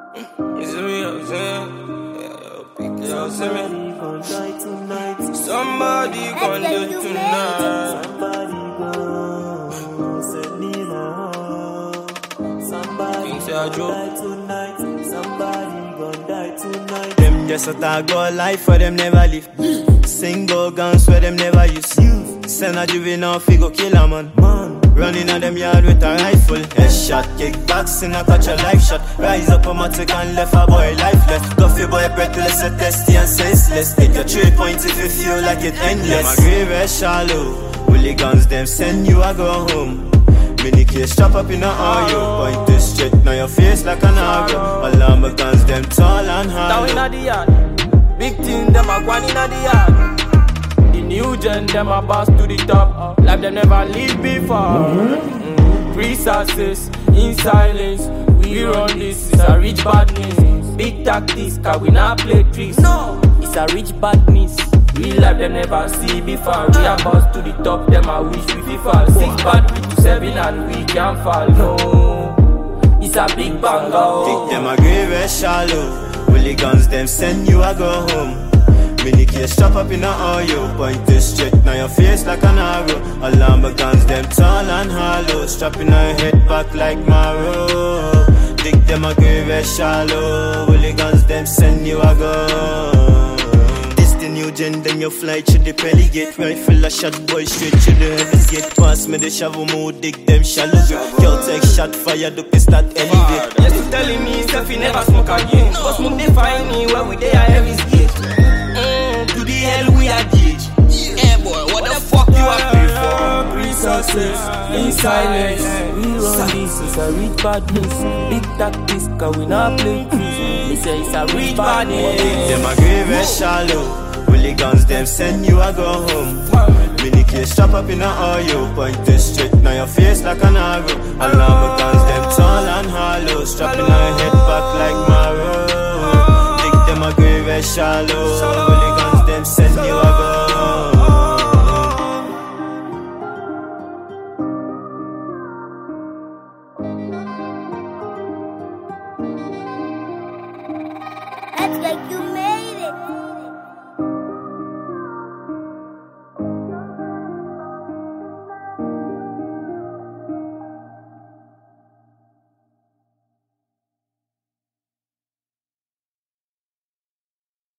You see me, I'm saying? Yeah, see me? Somebody gon' die tonight. Things are joke. Them just a tag all life for them never live. Single guns where them never use. Send a juvenile figure kill a man. Running on them yard with a rifle. Headshot, kickbacks in a catch a life shot. Rise up a matic and left a boy lifeless. Coffee boy breathless, a testy and senseless. Take your 3 points if you feel like it endless. My grave is shallow. Hooligans them send you a go home. Mini case strap up in a Ario. Point this straight now your face like an arrow. Alarm guns them tall and hard. Down inna the yard. Big thing them a gone inna the yard. The new gen them a boss to the top. Like them never live before. Resources in silence. We run this. It's a rich badness. Big tactics, cause we not play tricks. No, it's a rich badness. Real life them never see before. We are boss to the top. Them a wish we fall. 6 bad we to 7 and we can't fall. No, it's a big banger. Kick them a grave is shallow. Hooligans them send you a go home. Mini case strap up in a Ario. Point this straight now your face like an arrow. Alarm guns them tall and hollow. Strapping her head back like marrow. Dig them a grave is shallow. Hooligans them send you a go. This the new gen then you fly to the pelly gate. Rifle a shot boy straight to the heavens gate. Pass me the shovel move dig them shallow. Girl take shot fire the piss that elevate. Yes you telling me stuff he never smoke again. But smoke they find me when we there at Heaven's Gate. To the hell we are ditch. Yeah boy, what the fuck you are pay for? Resources in silence. We run this, it's a rich badness. Big tactics, cause we not play trees. They say it's a rich badness. Them a grave is shallow. Hooligans them send you a go home. Mini case strap up in a Ario. Point this straight now your face like an arrow. Alarm guns them tall and hollow. Strapping her head back like marrow. Dig them a grave is shallow. Hooligans them send you a go